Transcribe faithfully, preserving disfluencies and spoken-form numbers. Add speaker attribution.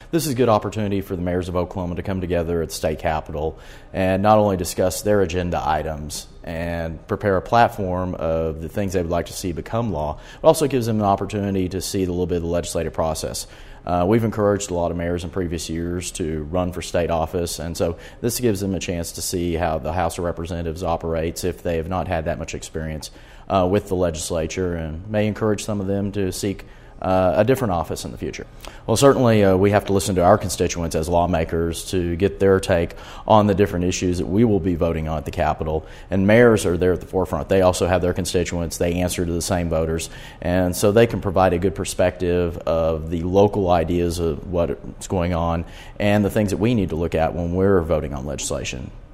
Speaker 1: this is a good opportunity for the mayors of Oklahoma to come together at the state capitol and not only discuss their agenda items and prepare a platform of the things they would like to see become law, but also gives them an opportunity to see a little bit of the legislative process. Uh, we've encouraged a lot of mayors in previous years to run for state office, and so this gives them a chance to see how the House of Representatives operates if they have not had that much experience uh, with the legislature, and may encourage some of them to seek uh, a different office in the future. Well, certainly uh, we have to listen to our constituents as lawmakers to get their take on the different issues that we will be voting on at the Capitol, and mayors are there at the forefront. They also have their constituents. They answer to the same voters, and so they can provide a good perspective of the local ideas of what's going on and the things that we need to look at when we're voting on legislation.